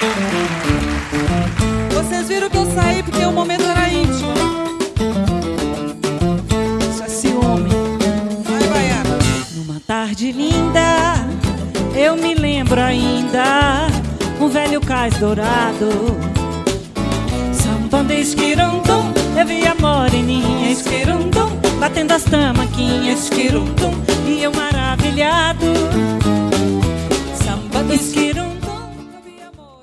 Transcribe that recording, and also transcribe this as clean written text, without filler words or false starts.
Vocês viram que eu saí porque o momento era íntimo. Isso é ciúme. Vai, Baiana. Numa tarde linda, eu me lembro ainda, um velho cais dourado, sambando esquirundum, eu vi a moreninha esquirundum, batendo as tamaquinhas esquirundum, e eu maravilhado, sambando esquirundum.